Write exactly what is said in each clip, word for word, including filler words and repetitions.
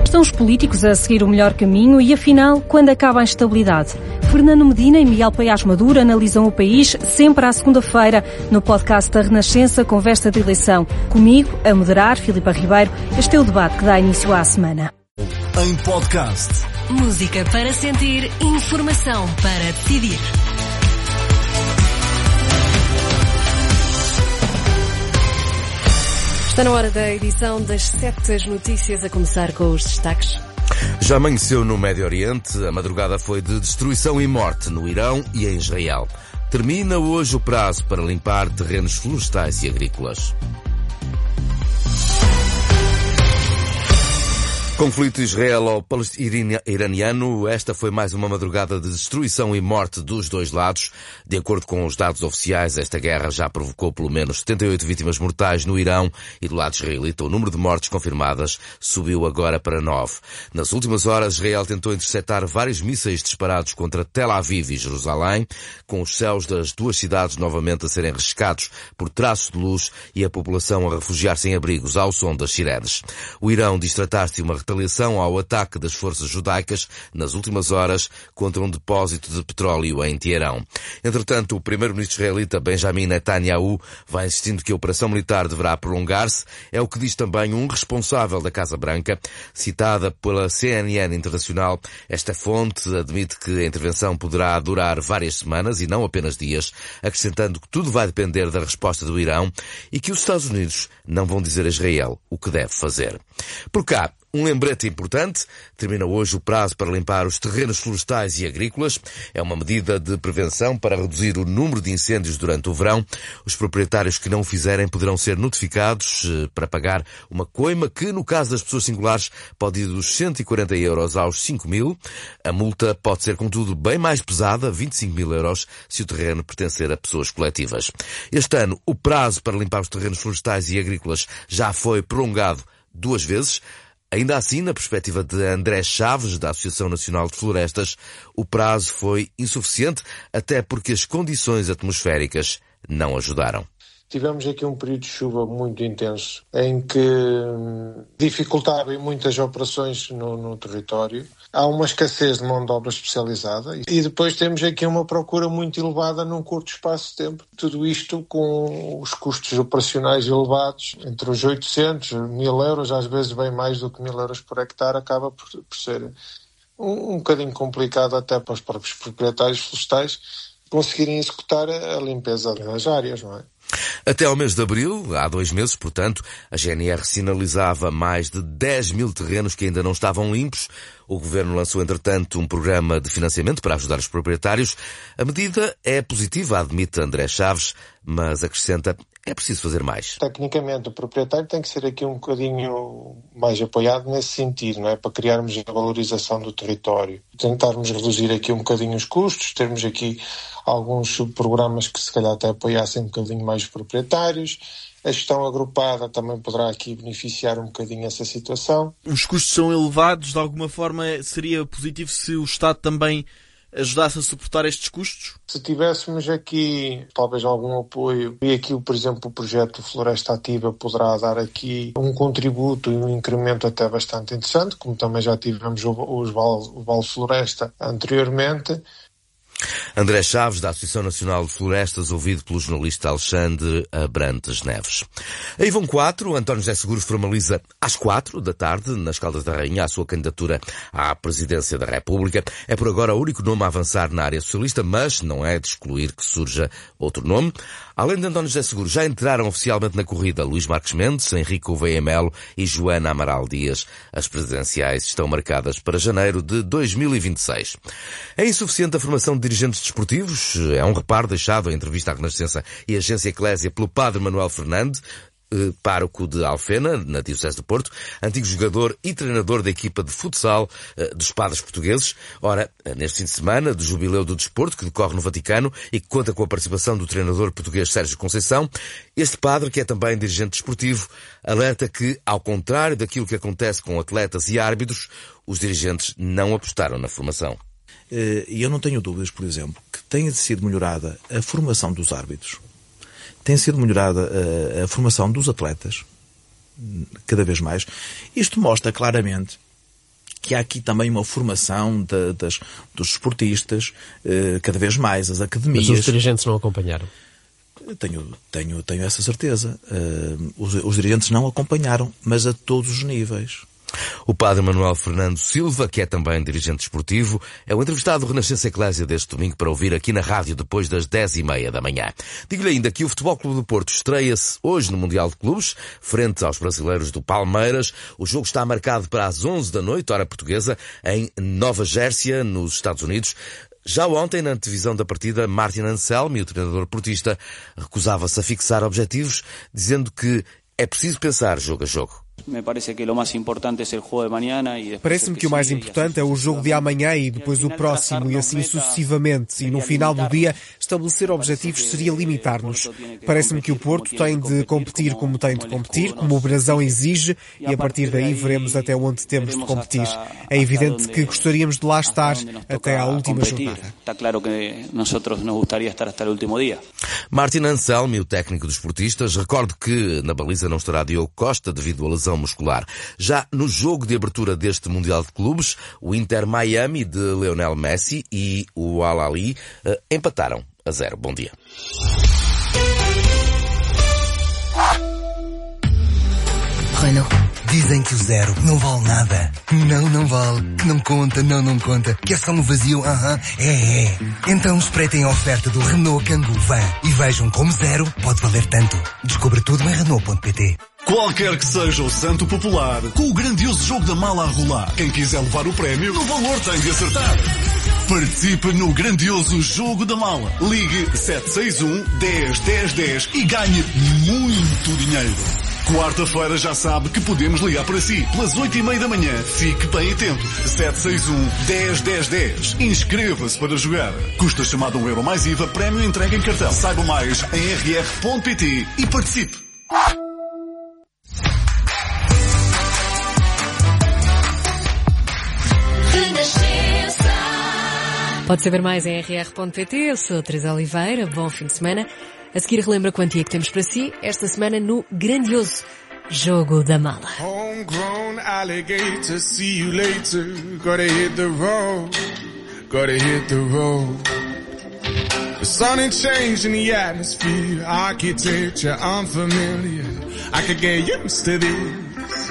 Estão os políticos a seguir o melhor caminho e, afinal, quando acaba a instabilidade? Fernando Medina e Miguel Paiás Maduro analisam o país sempre à segunda-feira no podcast da Renascença Conversa de Eleição. Comigo, a moderar, Filipa Ribeiro, este é o debate que dá início à semana. Em podcast. Música para sentir, informação para decidir. Está na hora da edição das sete notícias, a começar com os destaques. Já amanheceu no Médio Oriente, a madrugada foi de destruição e morte no Irão e em Israel. Termina hoje o prazo para limpar terrenos florestais e agrícolas. Conflito israelo-iraniano, esta foi mais uma madrugada de destruição e morte dos dois lados. De acordo com os dados oficiais, esta guerra já provocou pelo menos setenta e oito vítimas mortais no Irão e do lado israelita o número de mortes confirmadas subiu agora para nove. Nas últimas horas, Israel tentou interceptar vários mísseis disparados contra Tel Aviv e Jerusalém, com os céus das duas cidades novamente a serem riscados por traços de luz e a população a refugiar-se em abrigos ao som das sirenes. O Irão diz tratar-se de uma retaliação ao ataque das forças judaicas nas últimas horas contra um depósito de petróleo em Teherão. Entretanto, o primeiro-ministro israelita Benjamin Netanyahu vai insistindo que a operação militar deverá prolongar-se. É o que diz também um responsável da Casa Branca, citada pela C N N Internacional. Esta fonte admite que a intervenção poderá durar várias semanas e não apenas dias, acrescentando que tudo vai depender da resposta do Irão e que os Estados Unidos não vão dizer a Israel o que deve fazer. Por cá, um lembrete importante, termina hoje o prazo para limpar os terrenos florestais e agrícolas. É uma medida de prevenção para reduzir o número de incêndios durante o verão. Os proprietários que não o fizerem poderão ser notificados eh, para pagar uma coima que, no caso das pessoas singulares, pode ir dos cento e quarenta euros aos cinco mil. A multa pode ser, contudo, bem mais pesada, vinte e cinco mil euros, se o terreno pertencer a pessoas coletivas. Este ano, o prazo para limpar os terrenos florestais e agrícolas já foi prolongado duas vezes. Ainda assim, na perspectiva de André Chaves, da Associação Nacional de Florestas, o prazo foi insuficiente, até porque as condições atmosféricas não ajudaram. Tivemos aqui um período de chuva muito intenso, em que dificultava muitas operações no, no território. Há uma escassez de mão de obra especializada e depois temos aqui uma procura muito elevada num curto espaço de tempo. Tudo isto com os custos operacionais elevados, entre os oitocentos, mil euros, às vezes bem mais do que mil euros por hectare, acaba por, por ser um, um bocadinho complicado até para os próprios proprietários florestais conseguirem executar a limpeza das áreas, não é? Até ao mês de abril, há dois meses, portanto, a G N R sinalizava mais de dez mil terrenos que ainda não estavam limpos. O Governo lançou, entretanto, um programa de financiamento para ajudar os proprietários. A medida é positiva, admite André Chaves, mas acrescenta, é preciso fazer mais. Tecnicamente, o proprietário tem que ser aqui um bocadinho mais apoiado nesse sentido, não é? Para criarmos a valorização do território. Tentarmos reduzir aqui um bocadinho os custos, termos aqui alguns programas que se calhar até apoiassem um bocadinho mais os proprietários. A gestão agrupada também poderá aqui beneficiar um bocadinho essa situação. Os custos são elevados, de alguma forma seria positivo se o Estado também ajudasse a suportar estes custos? Se tivéssemos aqui talvez algum apoio, e aqui, por exemplo, o projeto Floresta Ativa poderá dar aqui um contributo e um incremento até bastante interessante, como também já tivemos os Vale, o Vale Floresta anteriormente. André Chaves, da Associação Nacional de Florestas, ouvido pelo jornalista Alexandre Abrantes Neves. Aí vão quatro. António José Seguro formaliza às quatro da tarde, nas Caldas da Rainha, a sua candidatura à presidência da República. É por agora o único nome a avançar na área socialista, mas não é de excluir que surja outro nome. Além de António José Seguro, já entraram oficialmente na corrida Luís Marques Mendes, Henrique Gouveia Melo e Joana Amaral Dias. As presidenciais estão marcadas para janeiro de dois mil e vinte e seis. É insuficiente a formação de dirigentes desportivos? É um reparo deixado em entrevista à Renascença e Agência Eclésia pelo padre Manuel Fernandes, pároco de Alfena, na Diocese do Porto, antigo jogador e treinador da equipa de futsal dos padres portugueses. Ora, neste fim de semana do Jubileu do Desporto, que decorre no Vaticano e que conta com a participação do treinador português Sérgio Conceição, este padre, que é também dirigente desportivo, alerta que, ao contrário daquilo que acontece com atletas e árbitros, os dirigentes não apostaram na formação. E eu não tenho dúvidas, por exemplo, que tenha sido melhorada a formação dos árbitros, tem sido melhorada a, a formação dos atletas, cada vez mais. Isto mostra claramente que há aqui também uma formação de, das, dos esportistas, uh, cada vez mais, as academias. Mas os dirigentes não acompanharam? Tenho, tenho, tenho essa certeza. Uh, os, os dirigentes não acompanharam, mas a todos os níveis. O padre Manuel Fernando Silva, que é também dirigente esportivo, é o entrevistado do Renascença Eclésia deste domingo para ouvir aqui na rádio depois das dez e meia da manhã. Digo-lhe ainda que o Futebol Clube do Porto estreia-se hoje no Mundial de Clubes, frente aos brasileiros do Palmeiras. O jogo está marcado para as onze da noite, hora portuguesa, em Nova Jersey, nos Estados Unidos. Já ontem, na antevisão da partida, Martin Anselmi, o treinador portista, recusava-se a fixar objetivos, dizendo que é preciso pensar jogo a jogo. Parece-me que o mais importante é o jogo de amanhã e depois o próximo e assim sucessivamente. E no final do dia, estabelecer objetivos seria limitar-nos. Parece-me que o Porto tem de competir como tem de competir, como o Brasão exige, e a partir daí veremos até onde temos de competir. É evidente que gostaríamos de lá estar até à última jornada. Martin Anselmi, o técnico dos portistas, recordo que na baliza não estará Diogo Costa devido à lesão muscular. Já no jogo de abertura deste Mundial de Clubes, o Inter Miami de Lionel Messi e o Al Ahly uh, empataram a zero. Bom dia. Renault. Dizem que o zero não vale nada. Não, não vale. Que não conta, não, não conta. Que é só um vazio, aham, uh-huh. é, é. Então espreitem a oferta do Renault Kangoo Van e vejam como zero pode valer tanto. Descubra tudo em Renault ponto pt. Qualquer que seja o santo popular, com o grandioso jogo da mala a rolar, quem quiser levar o prémio, no valor tem de acertar. Participe no grandioso jogo da mala. Ligue sete seis um, dez, dez, dez e ganhe muito dinheiro. Quarta-feira já sabe que podemos ligar para si. Pelas oito e meia da manhã, fique bem atento. sete seis um, dez, dez, dez. Inscreva-se para jogar. Custa chamada um euro mais I V A, prémio entregue em cartão. Saiba mais em r r ponto p t e participe. Pode saber mais em r r ponto p t. Eu sou a Teresa Oliveira. Bom fim de semana. A seguir relembra a quantia que temos para si esta semana no grandioso Jogo da Mala. Homegrown alligator, see you later. Gotta hit the road, gotta hit the road. The sun ain't changing the atmosphere, architecture unfamiliar. I could get used to this.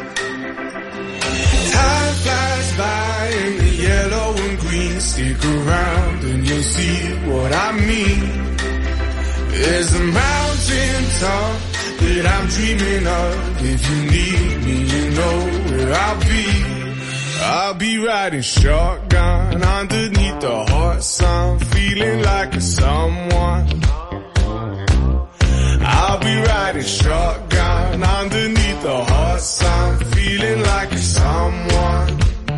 Time flies by in the yellow and green. Stick around and you'll see what I mean. There's a mountain top that I'm dreaming of. If you need me, you know where I'll be. I'll be riding shotgun underneath the hot sun, feeling like a someone. I'll be riding shotgun underneath the hot sun, feeling like a someone.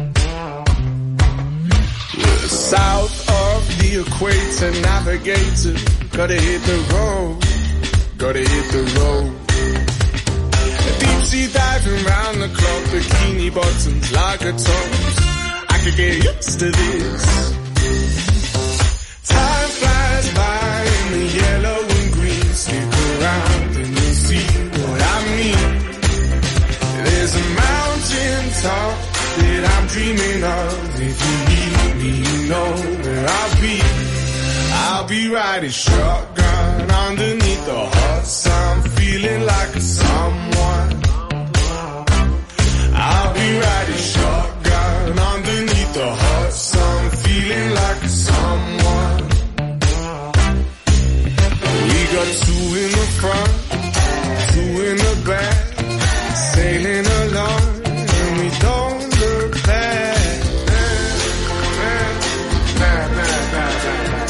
We're south of the equator, navigator. Gotta hit the road, gotta hit the road. Deep sea diving round the clock, bikini bottoms, lager tops. I could get used to this. Time flies by in the yellow and green. Stick around and you'll see what I mean. There's a mountain top that I'm dreaming of. If you need me, you know where I'll be. I'll be riding shotgun underneath the hot sun, feeling like a someone. I'll be riding shotgun underneath the hot sun, feeling like a someone. We got two in the front, two in the back, sailing along, and we don't look back. Nah, nah, nah, nah, nah.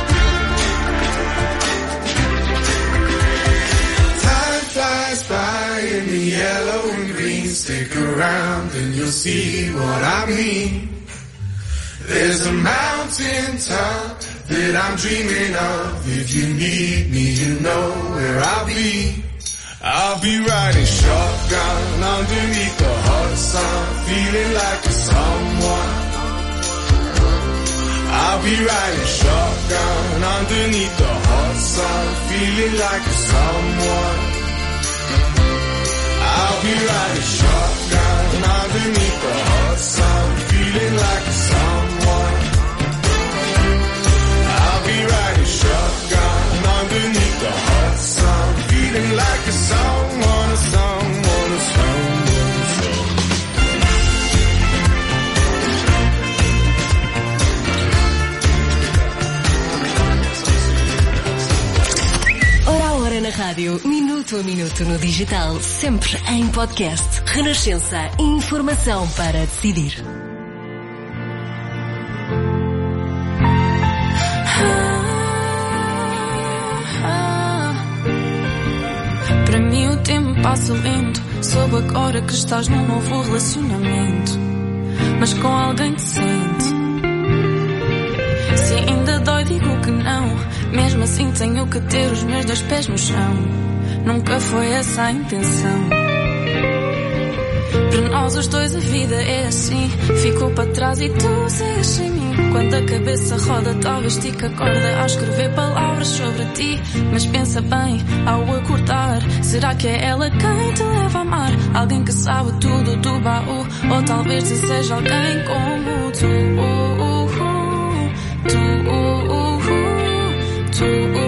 In the yellow and green, stick around and you'll see what I mean. There's a mountain top that I'm dreaming of. If you need me, you know where I'll be. I'll be riding shotgun underneath the hot sun, feeling like a someone. I'll be riding shotgun underneath the hot sun, feeling like a someone. I'll be riding shotgun underneath the hot sun. rádio, minuto a minuto no digital, sempre em podcast. Renascença, informação para decidir. Para mim o tempo passa lento. Soube agora que estás num novo relacionamento, mas com alguém decente. Se ainda dói digo que não, mesmo assim tenho que ter os meus dois pés no chão. Nunca foi essa a intenção. Para nós os dois a vida é assim, ficou para trás e tu segues sem mim. Quando a cabeça roda talvez estica a corda a escrever palavras sobre ti. Mas pensa bem ao acordar, será que é ela quem te leva a amar? Alguém que sabe tudo do baú, ou talvez seja alguém como tu. Tu, tu,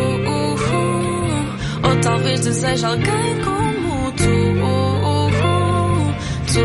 ou talvez deseje alguém como tu. Tu,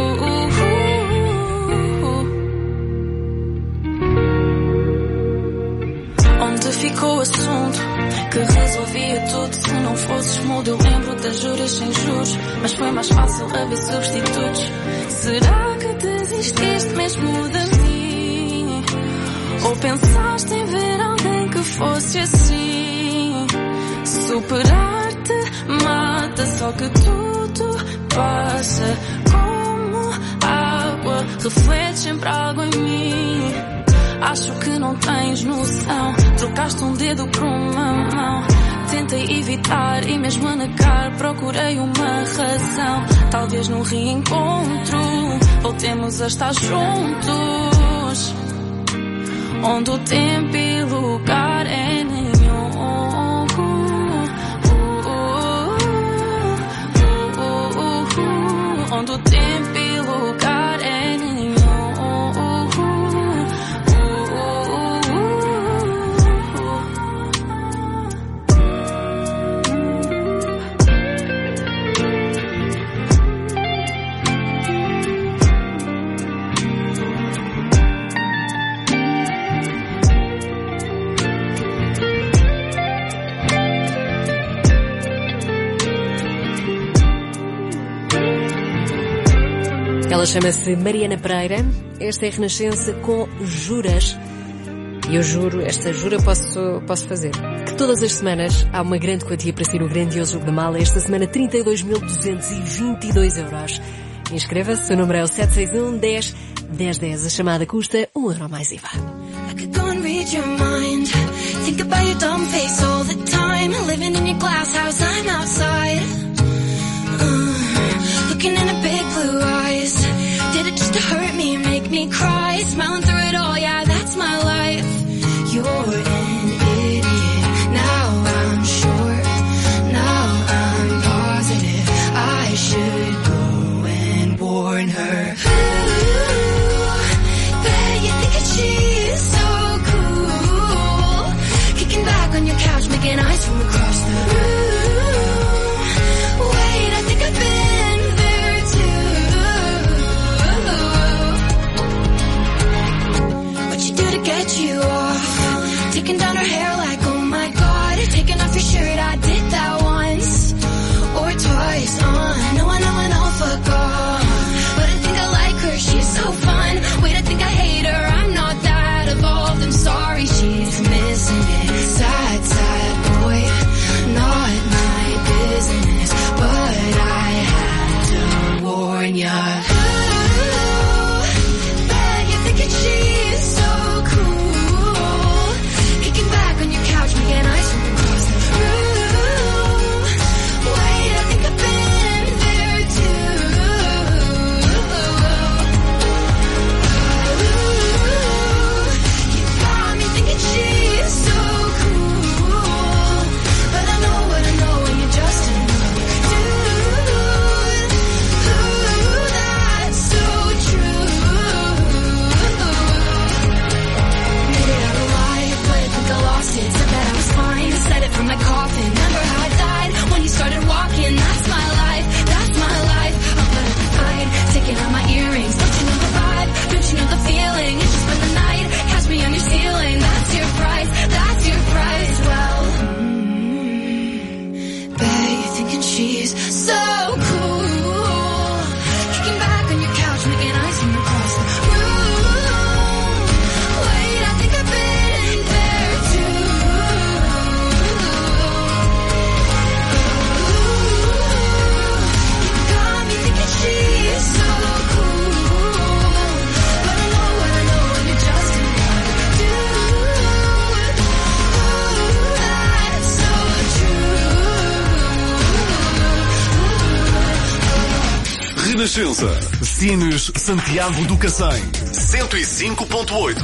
onde ficou o assunto que resolvia tudo? Se não fosses mudo eu lembro das juras sem juros, mas foi mais fácil haver substitutos. Será que desististe mesmo de mim? Ou pensaste em ver alguém que fosse assim? Superar-te mata, só que tudo passa como água, reflete sempre algo em mim. Acho que não tens noção, trocaste um dedo por uma mão. Tentei evitar e mesmo a negar procurei uma razão. Talvez num reencontro voltemos a estar juntos, onde o tempo e lugar é nenhum. Onde o tempo e lugar é nenhum. Ela chama-se Mariana Pereira. Esta é a Renascença com Juras. E eu juro, esta jura posso, posso fazer, que todas as semanas há uma grande quantia para si no grandioso Jogo da Mala. Esta semana trinta e dois mil duzentos e vinte e dois euros. Inscreva-se, o número é o sete seis um, dez, dez, dez. A chamada custa um euro mais I V A. I could go and read your mind, think about your dumb face all the time, living in your glass house, I'm outside, uh, looking in a big blue eyes. Did it just to hurt me, make me cry, smiling through it all, yeah, that's my life. You're an idiot, now I'm sure, now I'm positive, I should go and warn her. Ooh, bet you think that she's so cool, kicking back on your couch, making eyes from across the room. Wait, I think I've been there too. What you do to get you off, taking down her hair like, oh my god, taking off your shirt, I did that once or twice. Uh, no, I know, I know, fuck off, but I think I like her, she's so fun. Wait, I think I hate her, I'm not that evolved, I'm sorry, she's missing it. Sad, sad boy, not my business, but I had to warn ya. Ooh, bet you're thinking she's so cool, kicking back on Renascença. Sines Santiago do Cacém. cento e cinco ponto oito.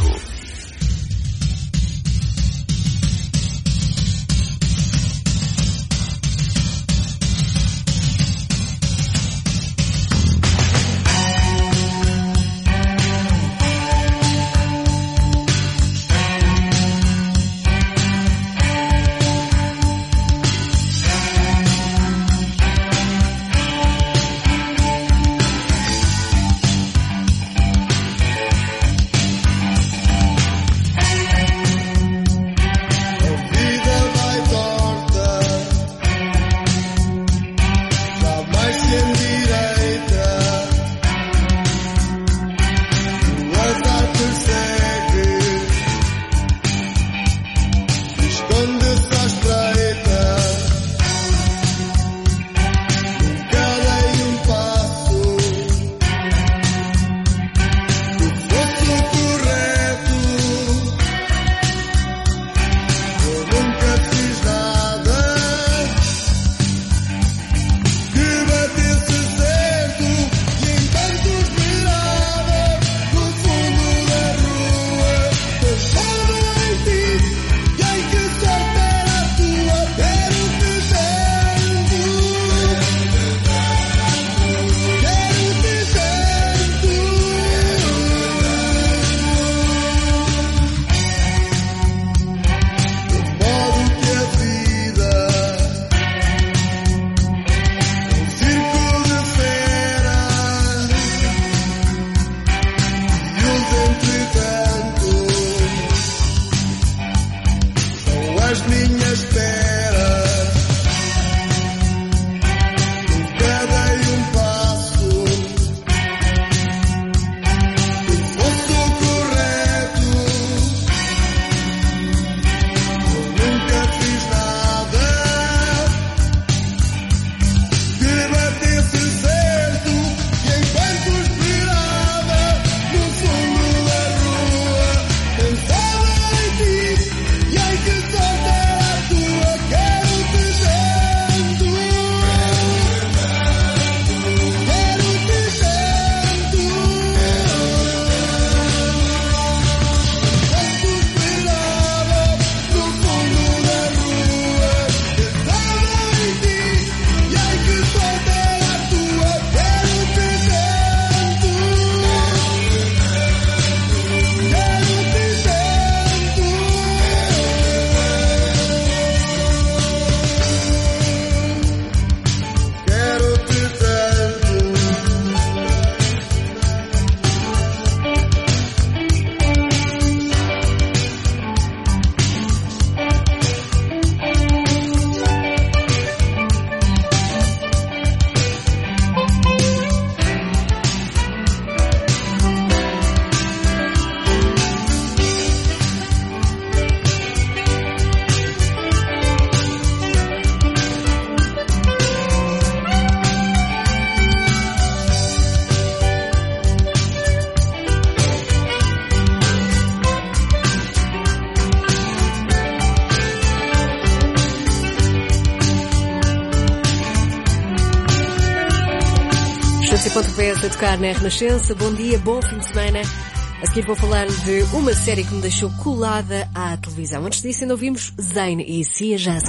A tocar na Renascença. Bom dia, bom fim de semana. A seguir vou falar de uma série que me deixou colada à televisão. Antes disso ainda ouvimos Zayn e Sia Jazz.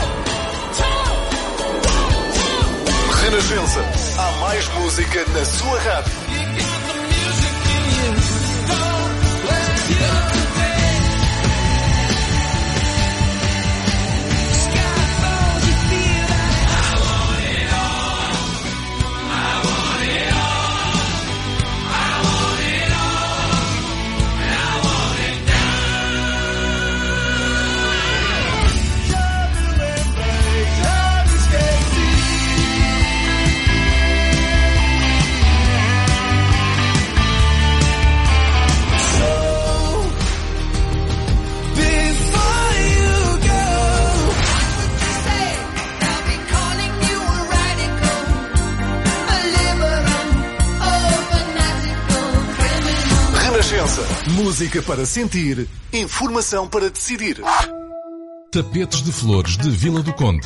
Renascença. Há mais música na sua rádio. Música para sentir, informação para decidir. Tapetes de Flores de Vila do Conde.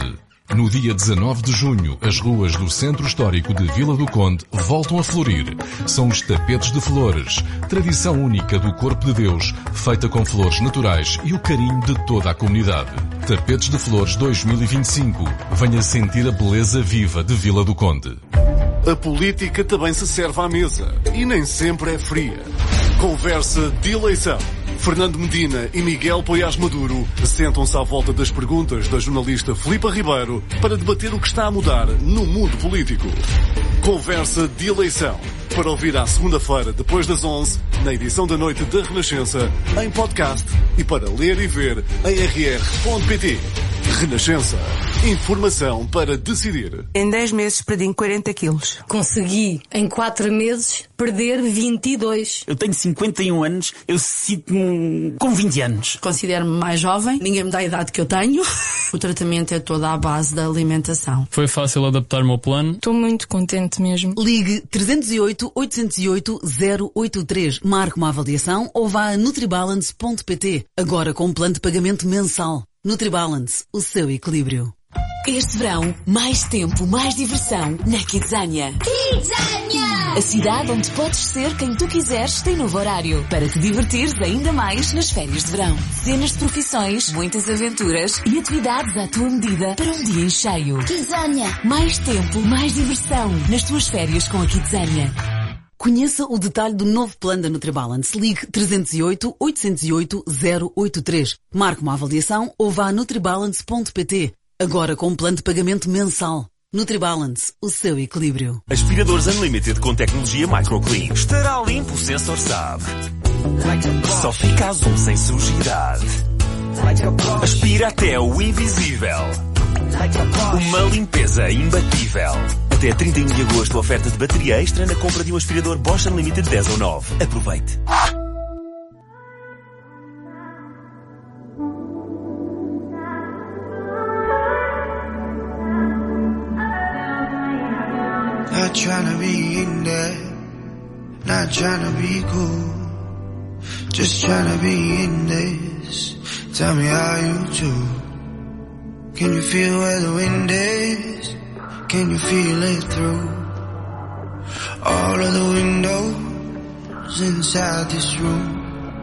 No dia dezanove de junho, as ruas do Centro Histórico de Vila do Conde voltam a florir. São os tapetes de flores, tradição única do Corpo de Deus, feita com flores naturais e o carinho de toda a comunidade. Tapetes de Flores dois mil e vinte e cinco. Venha sentir a beleza viva de Vila do Conde. A política também se serve à mesa e nem sempre é fria. Conversa de eleição. Fernando Medina e Miguel Poiás Maduro sentam-se à volta das perguntas da jornalista Filipa Ribeiro para debater o que está a mudar no mundo político. Conversa de eleição. Para ouvir à segunda-feira, depois das onze, na edição da noite da Renascença, em podcast e para ler e ver em r r ponto p t. Renascença. Informação para decidir. Em dez meses perdi quarenta quilos. Consegui, em quatro meses, perder vinte e dois. Eu tenho cinquenta e um anos, eu sinto-me com vinte anos. Considero-me mais jovem, ninguém me dá a idade que eu tenho. O tratamento é todo à base da alimentação. Foi fácil adaptar-me ao plano. Estou muito contente mesmo. Ligue trezentos e oito, oitocentos e oito, zero oito três, marque uma avaliação ou vá a nutribalance ponto p t. Agora com um plano de pagamento mensal. Nutribalance, o seu equilíbrio. Este verão, mais tempo, mais diversão na Kidzania. Kidzania! A cidade onde podes ser quem tu quiseres tem novo horário para te divertires ainda mais nas férias de verão. Dezenas de profissões, muitas aventuras e atividades à tua medida para um dia em cheio. Kidzania! Mais tempo, mais diversão nas tuas férias com a Kidzania. Conheça o detalhe do novo plano da Nutribalance. Ligue trezentos e oito, oitocentos e oito, zero oito três. Marque uma avaliação ou vá a nutribalance ponto p t. Agora com um plano de pagamento mensal. Nutribalance, o seu equilíbrio. Aspiradores Unlimited com tecnologia MicroClean. Estará limpo, o sensor sabe. Só fica azul sem sujidade. Aspira até o invisível. Uma limpeza imbatível. Até trinta e um de agosto, oferta de bateria extra na compra de um aspirador Bosch Unlimited dez ou nove. Aproveite. Not tryna be in there, not tryna be cool, just tryna be in this. Tell me how you do. Can you feel where the wind is? Can you feel it through all of the windows inside this room?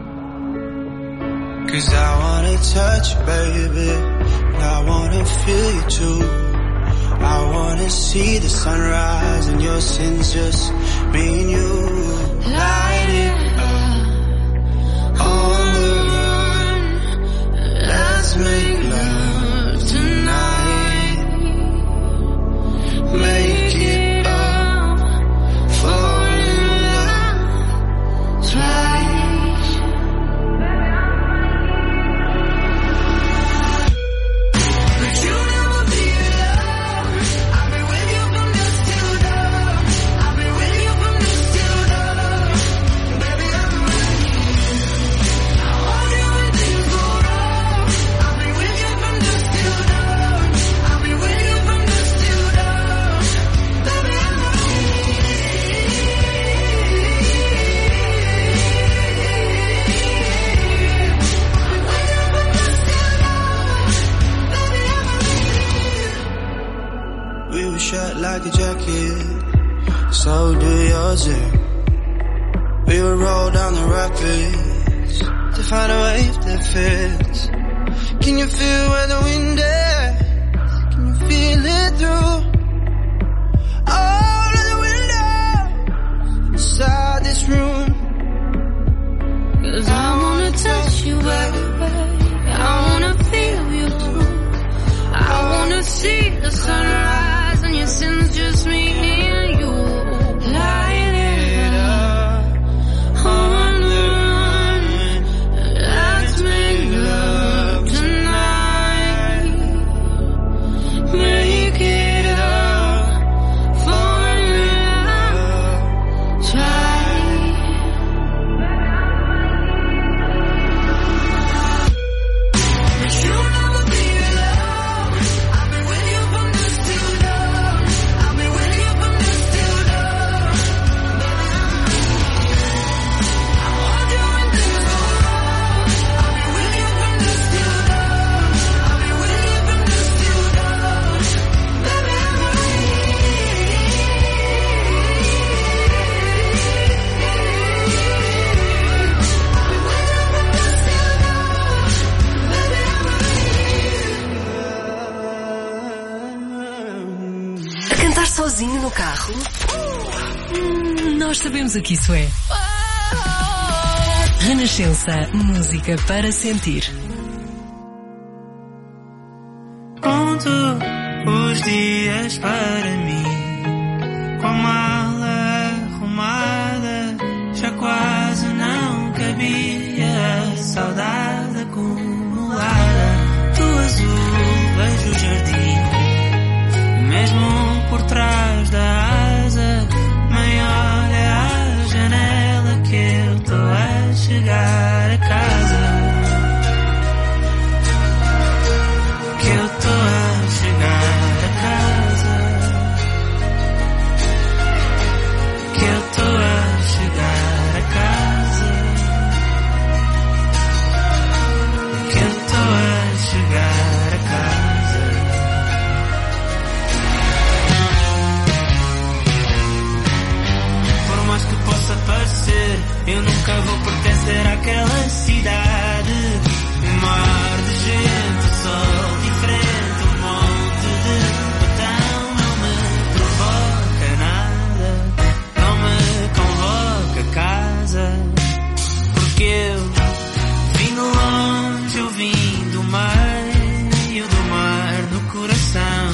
'Cause I wanna touch you, baby, and I wanna feel you too. I wanna see the sunrise and your sins, just me and you. Light it up on the run. Let's make love tonight. Make it up, fall in love twice. But you never be alone. I've been with you from dusk till dawn. I've been with you from dusk till dawn. Baby, I'm ready. I hold you when things go wrong. I've been with you from dusk till dawn. I've been with you from dusk till dawn. Baby, I'm We were shut like a jacket, so do yours. Yeah. We would roll down the rapids to find a wave that fits. Can you feel where the wind is? Can you feel it through all of the windows inside this room? 'Cause I wanna touch you, baby. I wanna feel you too. I wanna see the sunrise and your sins, just me and you. Light it up on the run. Let's make love tonight. Make it up, fall in love twice. But you never be alone. I've been with you from dusk till dawn. I've been with you from carro? Hum, nós sabemos o que isso é. Renascença, música para sentir. Conto os dias para mim, com a mala arrumada, já quase não cabia a saudade acumulada. Do azul vejo o jardim, mesmo por trás da asa, maior é a janela que eu tô a chegar a casa. Que eu tô a chegar a casa. Que eu tô a chegar a casa. Que eu tô a chegar a casa. Por mais que possa parecer, eu nunca vou pertencer àquela cidade. Um mar de gente, sol diferente, um monte de botão. Não me provoca nada, não me convoca a casa. Porque eu vim de longe, eu vim do meio do mar, no coração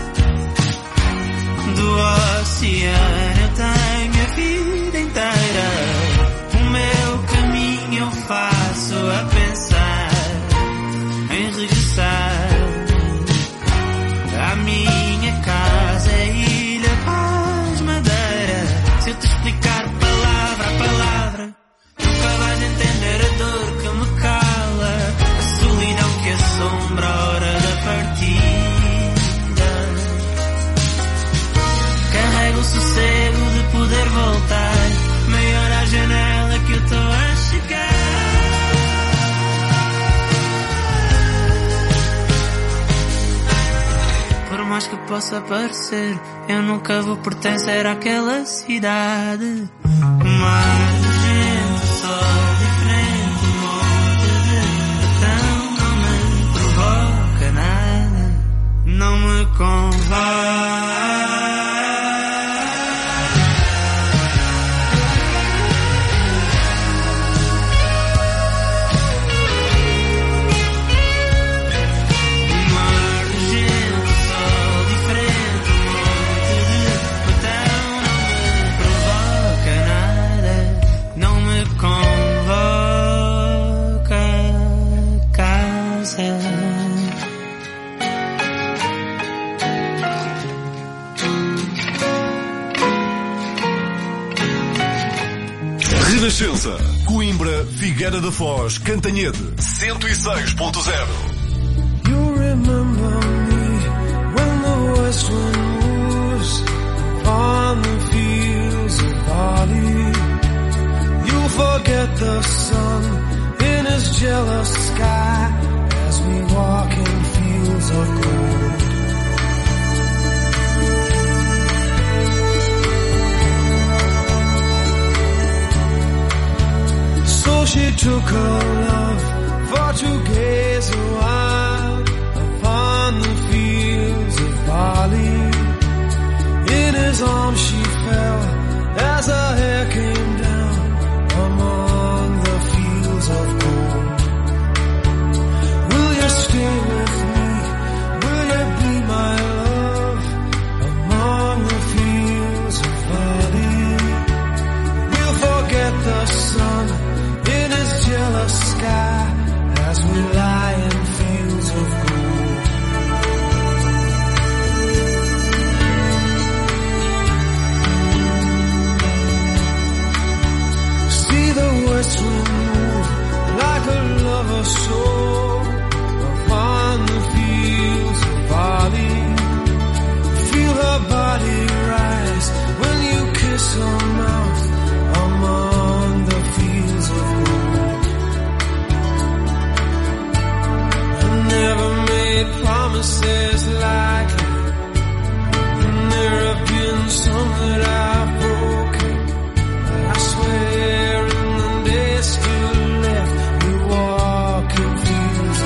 do oceano. Eu tenho a vida inteira, o meu caminho eu faço a pensar em regressar à minha casa, Ilha Paz Madeira. Se eu te explicar palavra a palavra, nunca vais entender a dor que me cala, a solidão que assombra a hora da partida. Carrego o sossego de poder voltar, maior à janela que eu tô a chegar. Por mais que possa parecer, eu nunca vou pertencer àquela cidade. Um mar de gente, sol diferente, um monte de botão. Não me provoca nada, não me convoca. Renascença, Coimbra, Figueira da Foz, Cantanhede, cento e seis ponto zero. You remember me when the west wind moves on the fields of barley. You forget the sun in his jealous sky as we walk in fields of gold. So she took her love for to gaze a while upon the fields of barley. In his arms she fell as her hair came down among the fields of gold. Will you stay with me? Will you be my love among the fields of barley? We'll forget the sun in his jealous sky as we lie in fields of gold. See the west wind move like a lover's soul upon the fields of barley. Feel her body rise when you kiss her mouth among the fields of gold. I never made promises lightly, and there have been some that I've broken. But I swear in the days still left, we walk in fields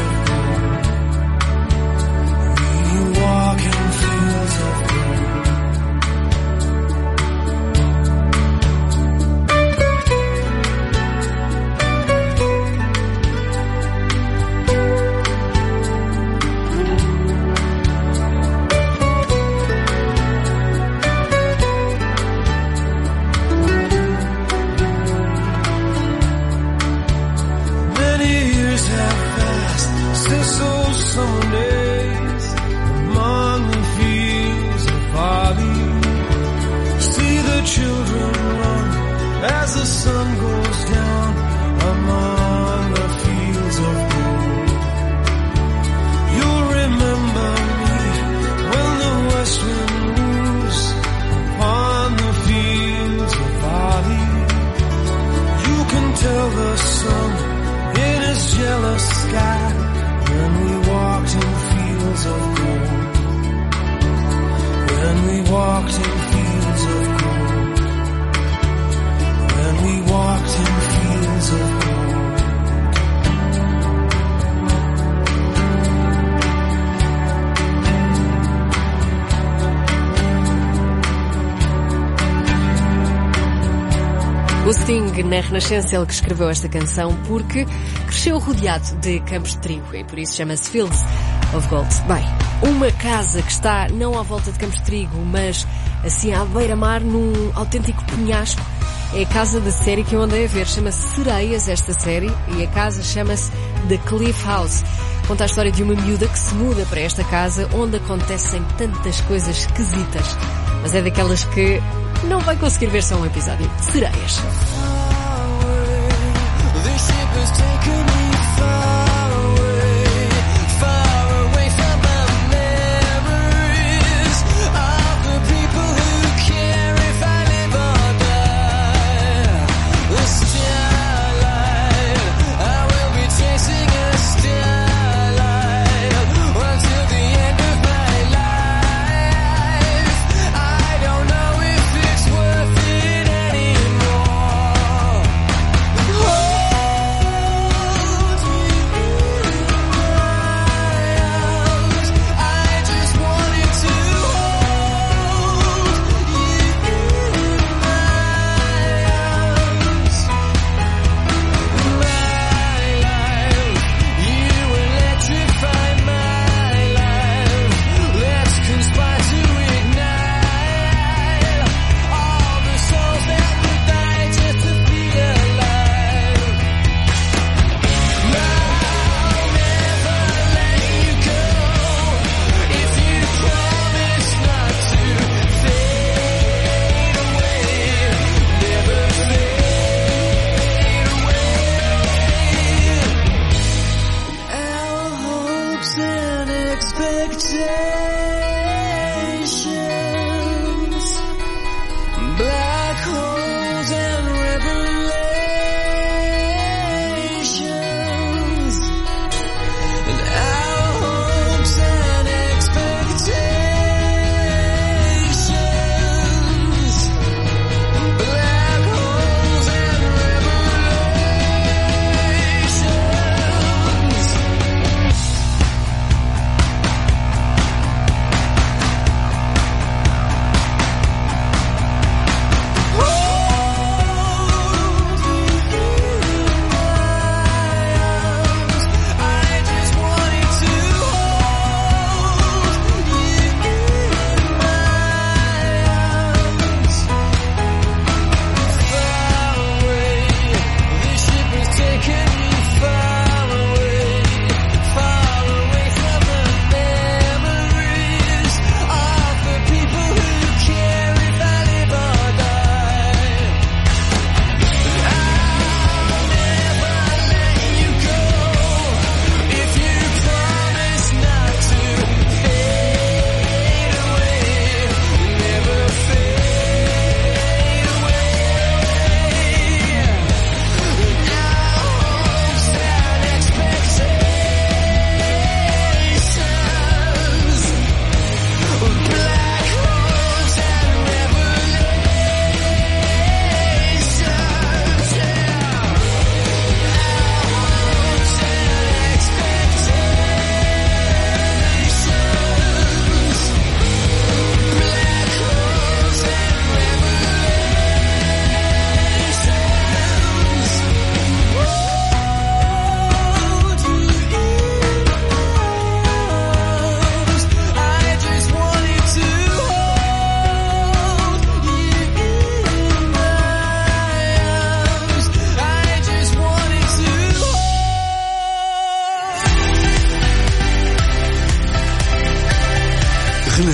fast, still so summer days among the fields of barley. See the children run as the sun goes down among the fields of gold. You'll remember me when the west wind moves upon the fields of barley. You can tell the sun in his jealous sky when we walked in fields of gold. When we walked in fields of gold. When we walked in fields of gold. O Sting, na Renascença, ele que escreveu esta canção porque cresceu rodeado de campos de trigo e por isso chama-se Fields of Gold. Bem, uma casa que está não à volta de campos de trigo, mas assim à beira-mar, num autêntico penhasco, é a casa da série que eu andei a ver. Chama-se Sereias, esta série, e a casa chama-se The Cliff House. Conta a história de uma miúda que se muda para esta casa onde acontecem tantas coisas esquisitas, mas é daquelas que não vai conseguir ver só um episódio. Sereias. Anymore.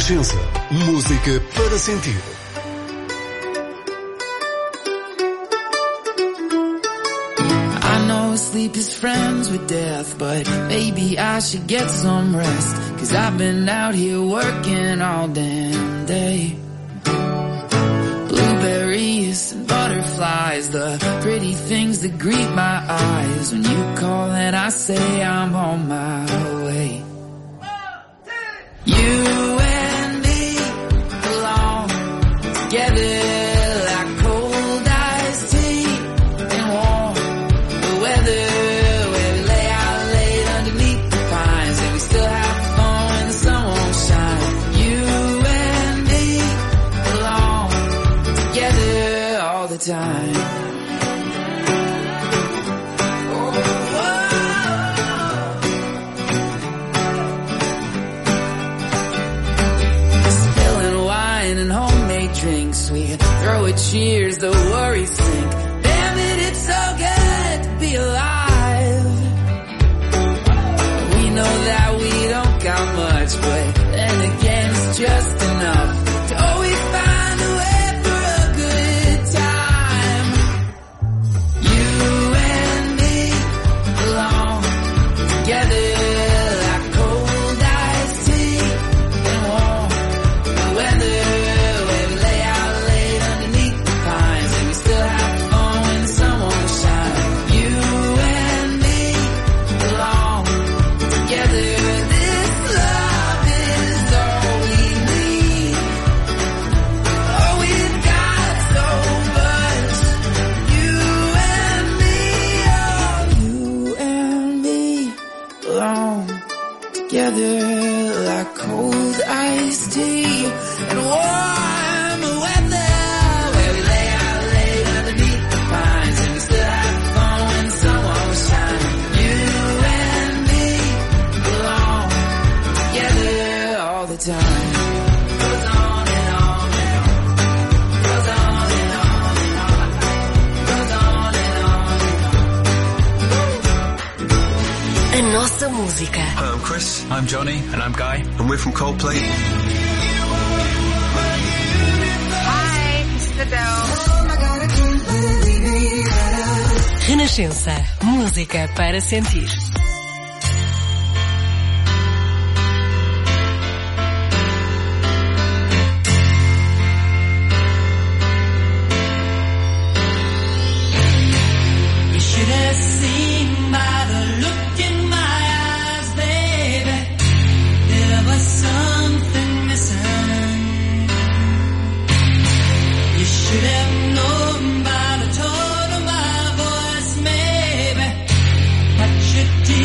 Renascença. Música para sentir. Sleep is friends with death, but maybe I should get some rest, 'cause I've been out here working all damn day. Blueberries and butterflies, the pretty things that greet my eyes. When you call and I say I'm on my way. You and me belong together. Time. Spilling wine and homemade drinks, we throw a cheers, the worries sink. Damn it, it's so good to be alive. We know that we don't got much, but then again it's just enough to always find a way. Together like cold iced tea and warm weather, where we lay out late underneath the pines, and we still have fun when the sun won't shine. You and me belong together all the time. Goes on and on and on. Goes on and on and on. Goes on and on and on. A nossa música. Hi, I'm Chris. I'm Johnny. And I'm Guy. And we're from Coldplay. Hi, this is Adele. Renascença. Música para sentir. You should have seen by the look in my eyes, baby, there was something missing. You should have known by the tone of my voice, maybe, what you did.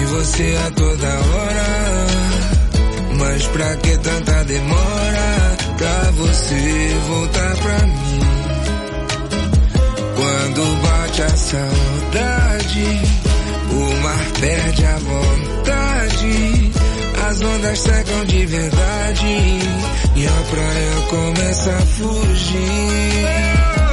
você a toda hora. Mas pra que tanta demora pra você voltar pra mim? Quando bate a saudade, o mar perde a vontade, as ondas secam de verdade e a praia começa a fugir.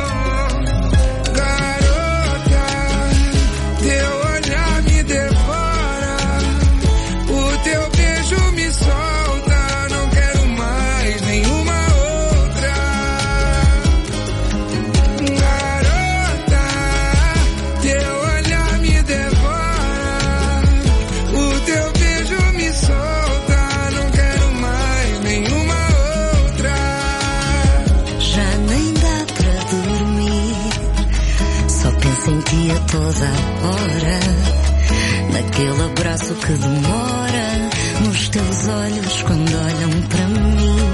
Sentia toda a hora naquele abraço que demora, nos teus olhos quando olham para mim.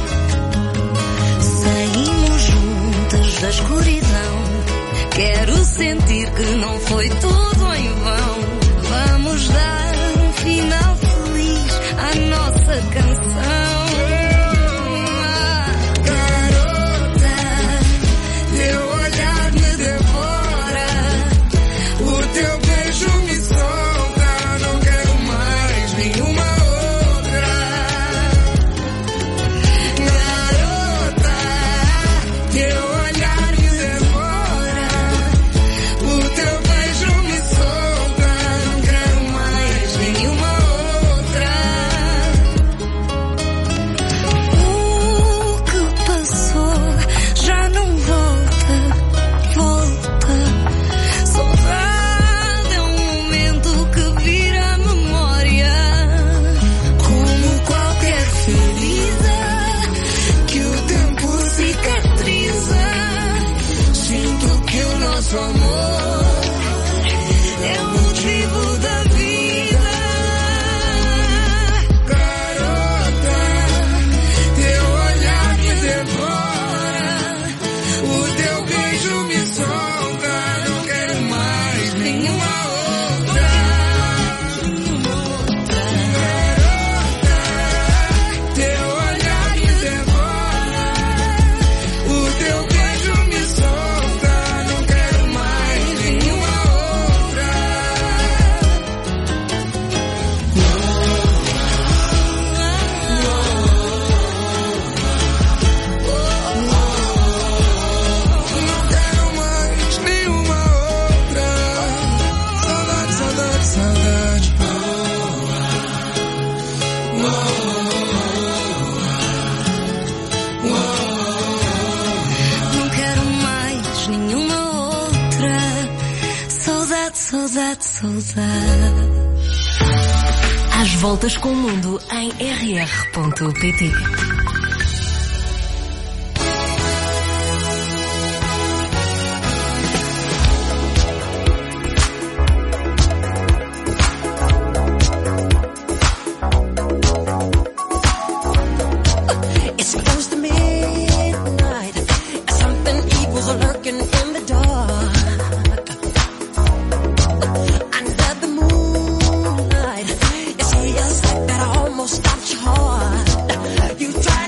Saímos juntas da escuridão, quero sentir que não foi tudo em vão. Vamos dar um final feliz à nossa canção. Saudade, saudade. Às voltas com o mundo em r r ponto p t. You try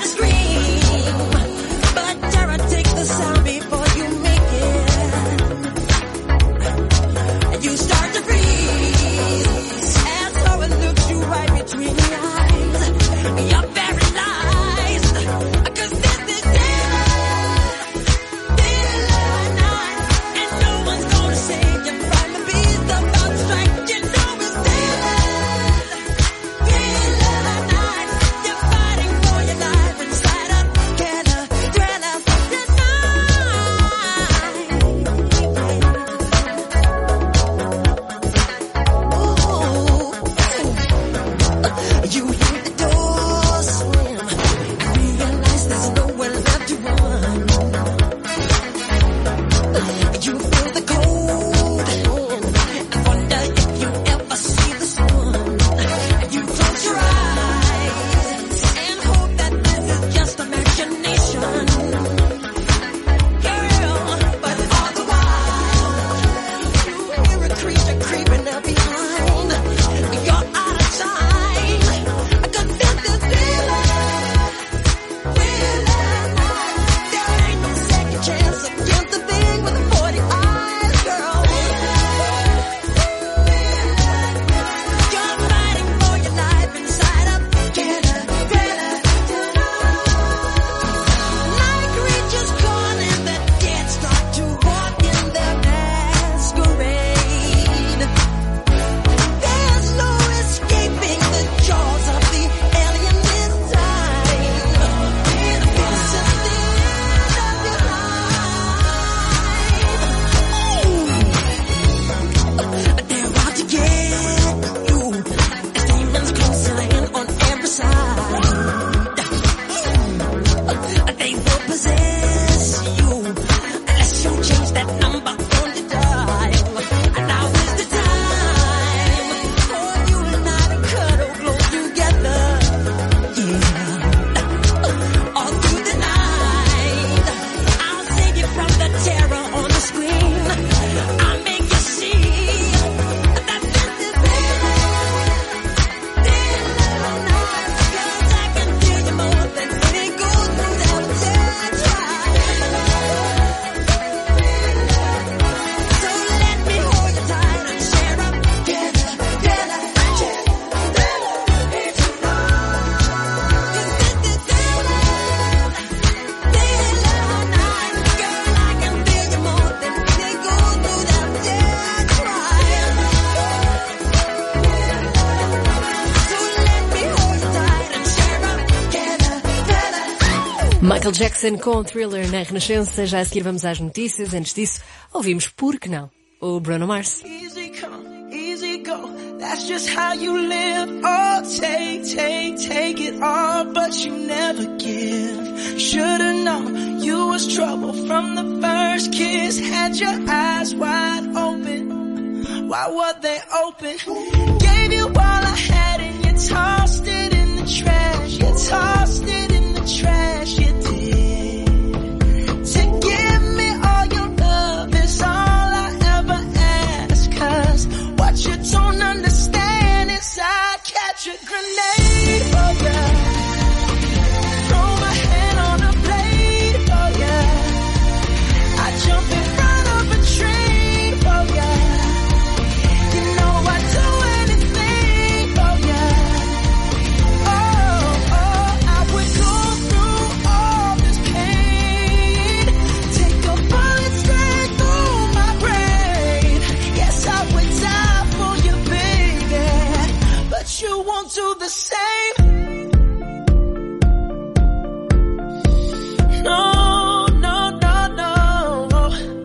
Michael Jackson com Thriller na Renascença. Já a seguir vamos às notícias. Antes disso, ouvimos Por Que Não, o Bruno Mars. Easy come, easy go, that's just how you live. Oh, take, take, take it all, but you never give. Should've known you was trouble from the first kiss. Had your eyes wide open, why were they open? Gave you all I had and you tossed it in the trash. You tossed it in the trash, you did. To give me all your love is all I ever ask. Cause what you don't understand is I'd catch a grenade for ya. Throw my hand on a blade for ya. I jump in front of a train for ya. You know I'd do anything for ya. Oh, oh, I would go through all this pain. Take a bullet straight through my brain. Yes, I would die for you, baby, but you won't do the same. No, no, no, no.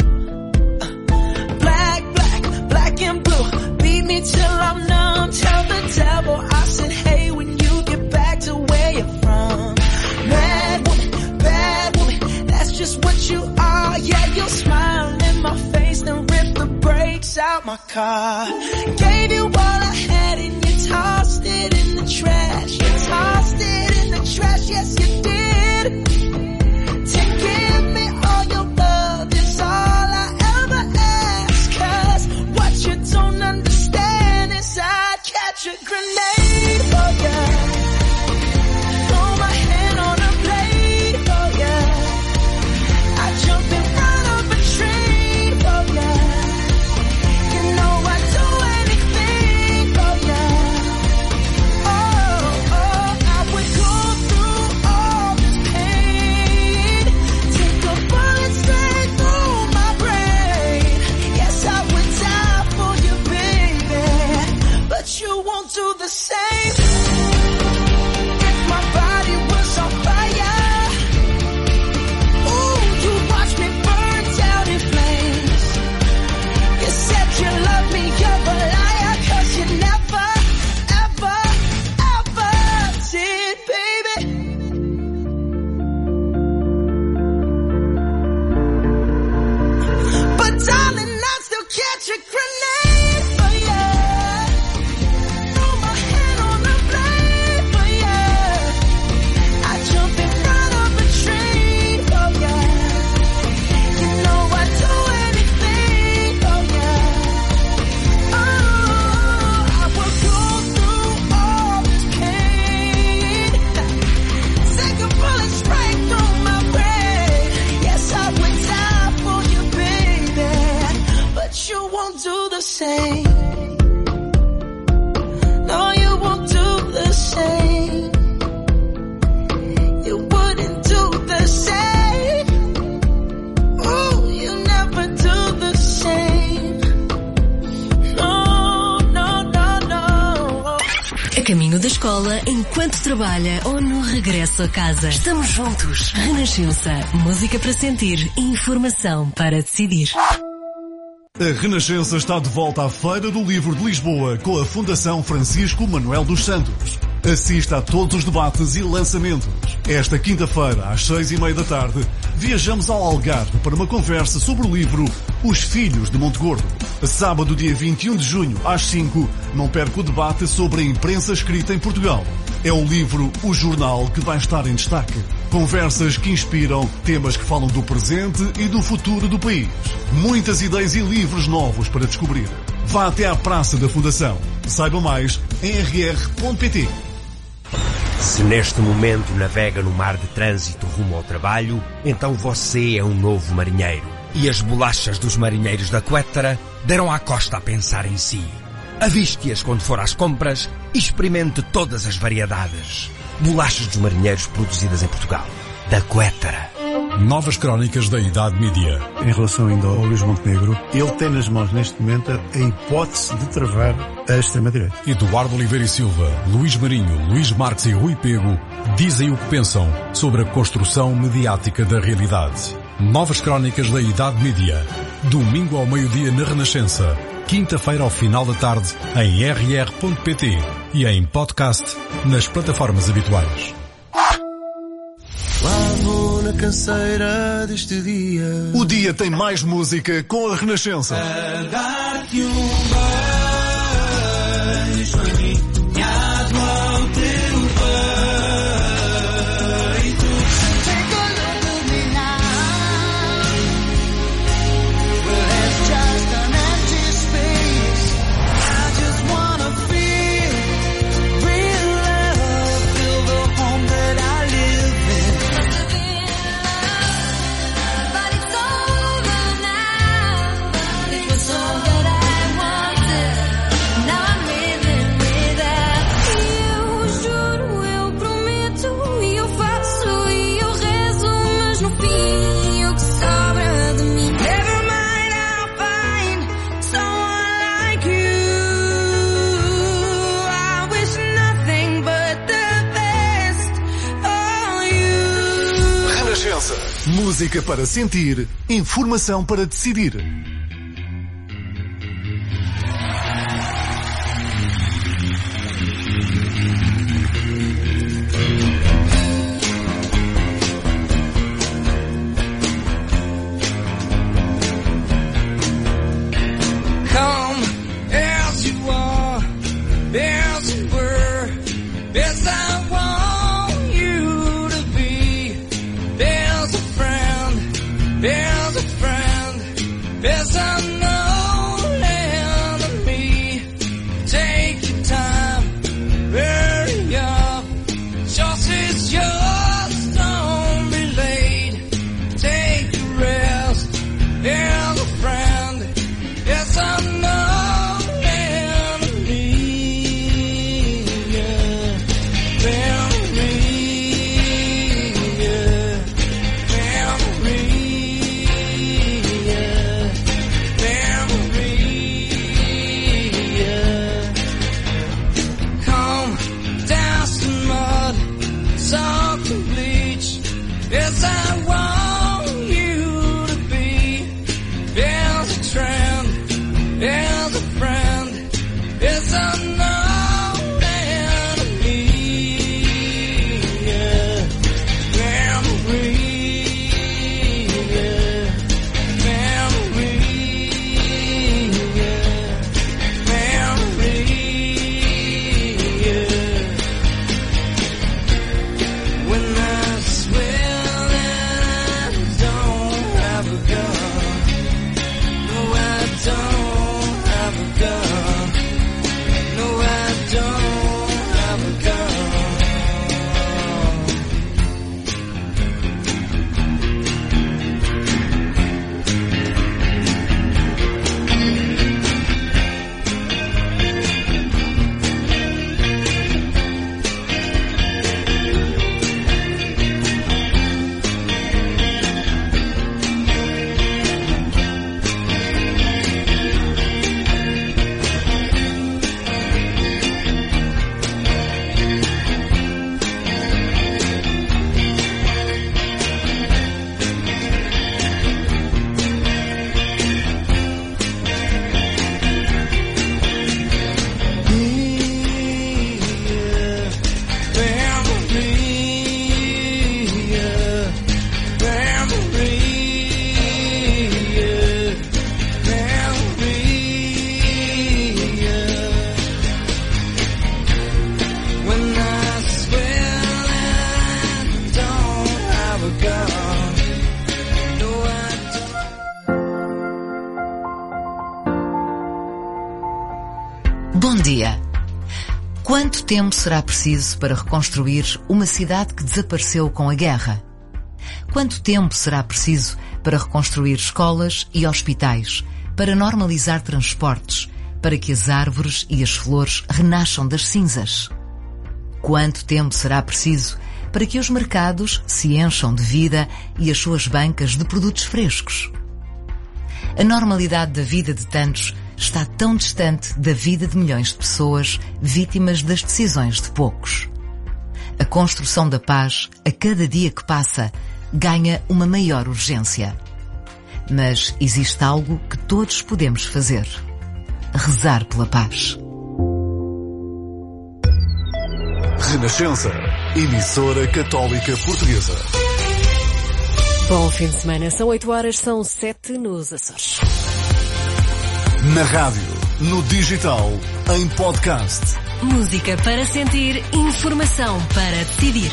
Black, black, black and blue. Beat me till I'm numb. Tell the devil I said, hey, when you get back to where you're from. Bad woman, bad woman, that's just what you are. Yeah, you'll smile in my face, then rip the brakes out my car. Gave you all I had and you tossed it in the trash. You tossed it in the trash, yes you did. To give me all your love is all I ever ask. Cause what you don't understand is I'd catch a grenade for ya. Throw my hand on a blade for ya. I jump in front of a train for ya. You know I'd do anything for ya. Oh, oh, I would go through all this pain. Take a bullet straight through my brain. Yes, I would die for you, baby, but you won't do the same. If my body was on fire, ooh, you'd watch me burn down in flames. You said you loved me, you're a liar, cause you never, ever, ever did, baby. But darling, I'd still catch a grenade for ya. Throw my hand on a blade for ya. I jump in front of a train for ya. You know I'd do anything for ya. Oh, I would go through all this pain. Take a bullet straight through my brain. Yes, I would die for you, baby, but you won't do the same. No, you won't do the same. You wouldn't do the same. Ooh, you never do the same. No, no, no, no. A caminho da escola, enquanto trabalha ou no regresso a casa. Estamos juntos. Renascença. Música para sentir. Informação para decidir. A Renascença está de volta à Feira do Livro de Lisboa com a Fundação Francisco Manuel dos Santos. Assista a todos os debates e lançamentos. Esta quinta-feira, às seis e meia da tarde, viajamos ao Algarve para uma conversa sobre o livro Os Filhos de Monte Gordo. Sábado, dia vinte e um de junho, às cinco, não perca o debate sobre a imprensa escrita em Portugal. É o livro O Jornal que vai estar em destaque. Conversas que inspiram, temas que falam do presente e do futuro do país. Muitas ideias e livros novos para descobrir. Vá até à Praça da Fundação. Saiba mais em r r ponto p t. Se neste momento navega no mar de trânsito rumo ao trabalho, então você é um novo marinheiro. E as bolachas dos marinheiros da Quettara deram à costa a pensar em si. Aviste-as quando for às compras e experimente todas as variedades. Bolachas dos marinheiros produzidas em Portugal. Da Quettara. Novas crónicas da Idade Média. Em relação ainda ao Luís Montenegro, ele tem nas mãos neste momento a hipótese de travar a extrema-direita. Eduardo Oliveira e Silva, Luís Marinho, Luís Marques e Rui Pego dizem o que pensam sobre a construção mediática da realidade. Novas crónicas da Idade Média. Domingo ao meio-dia na Renascença. Quinta-feira ao final da tarde em r r ponto p t e em podcast nas plataformas habituais. Lá vou na canseira deste dia. O dia tem mais música com a Renascença. A dar-te um beijo aninhado ao teu peito. Take a look at me now. Well, it's just an empty space. I just wanna feel real love. Feel the home that I live in. But it's over now. It was all that I wanted. Now I'm living without you. Juro, eu prometo e eu faço e eu rezo, mas no fim o que sobra de mim. Never mind, I'll find someone like you. I wish nothing but the best for you. Renascença. Música para sentir, informação para decidir. Come as you are, as you were, as I want you to be. There's a friend, there's a friend, there's an old enemy. Take your time, hurry up, just as yours, don't be late. Take a rest, there's a friend, there's an old enemy. Yeah. Memory, yeah. Memory, yeah. Memory, yeah. Come, douse the mud, soak the bleach. Yes, I want you to be. There's a trend, there's a friend, there's an old enemy. Yeah. Memory, yeah. Memory, yeah. Memory, yeah. When I swear that I don't have a gun. No, I don't have a gun. No, I don't have a gun. Bom dia. Quanto tempo será preciso para reconstruir uma cidade que desapareceu com a guerra? Quanto tempo será preciso para reconstruir escolas e hospitais, para normalizar transportes, para que as árvores e as flores renasçam das cinzas? Quanto tempo será preciso para que os mercados se encham de vida e as suas bancas de produtos frescos. A normalidade da vida de tantos está tão distante da vida de milhões de pessoas vítimas das decisões de poucos. A construção da paz, a cada dia que passa, ganha uma maior urgência. Mas existe algo que todos podemos fazer: rezar pela paz. Renascença, emissora católica portuguesa. Bom fim de semana. São oito horas, são sete nos Açores. Na rádio, no digital, em podcast. Música para sentir, informação para decidir.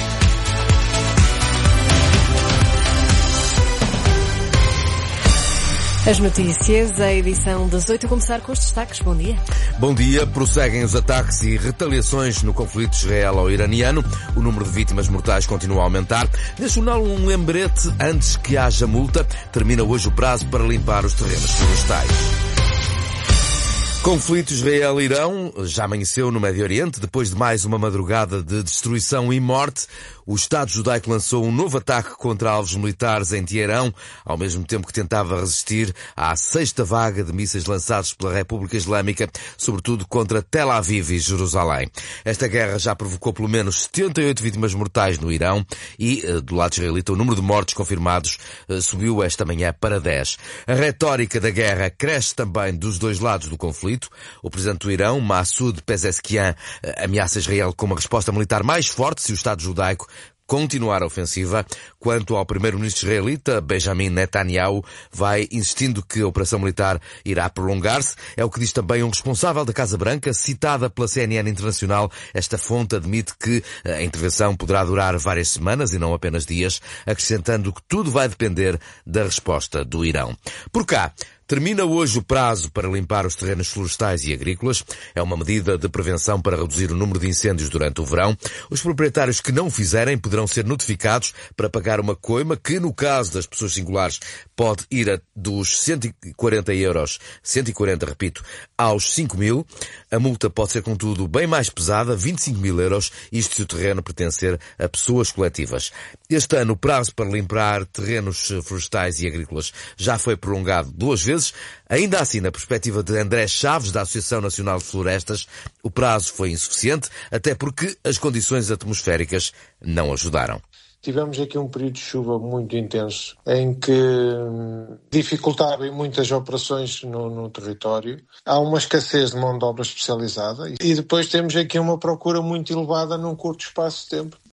As notícias, a edição das oito, a começar com os destaques. Bom dia. Bom dia. Prosseguem os ataques e retaliações no conflito israelo-iraniano. O número de vítimas mortais continua a aumentar. Neste jornal, um lembrete: antes que haja multa, termina hoje o prazo para limpar os terrenos florestais. Conflito Israel-Irão já amanheceu no Médio Oriente. Depois de mais uma madrugada de destruição e morte, o Estado judaico lançou um novo ataque contra alvos militares em Teherão, ao mesmo tempo que tentava resistir à sexta vaga de mísseis lançados pela República Islâmica, sobretudo contra Tel Aviv e Jerusalém. Esta guerra já provocou pelo menos setenta e oito vítimas mortais no Irão e, do lado israelita, o número de mortos confirmados subiu esta manhã para dez. A retórica da guerra cresce também dos dois lados do conflito. O presidente do Irão, Massoud Pezeshkian, ameaça Israel com uma resposta militar mais forte se o Estado judaico continuar a ofensiva. Quanto ao primeiro-ministro israelita, Benjamin Netanyahu, vai insistindo que a operação militar irá prolongar-se. É o que diz também um responsável da Casa Branca, citada pela C N N Internacional. Esta fonte admite que a intervenção poderá durar várias semanas e não apenas dias, acrescentando que tudo vai depender da resposta do Irão. Por cá, termina hoje o prazo para limpar os terrenos florestais e agrícolas. É uma medida de prevenção para reduzir o número de incêndios durante o verão. Os proprietários que não o fizerem poderão ser notificados para pagar uma coima que, no caso das pessoas singulares, pode ir a, dos cento e quarenta euros, cento e quarenta, repito, aos cinco mil. A multa pode ser, contudo, bem mais pesada, vinte e cinco mil euros, isto se o terreno pertencer a pessoas coletivas. Este ano, o prazo para limpar terrenos florestais e agrícolas já foi prolongado duas vezes. Ainda assim, na perspectiva de André Chaves, da Associação Nacional de Florestas, o prazo foi insuficiente, até porque as condições atmosféricas não ajudaram. Tivemos aqui um período de chuva muito intenso, em que dificultava muitas operações no, no território. Há uma escassez de mão de obra especializada e depois temos aqui uma procura muito elevada num curto espaço de tempo.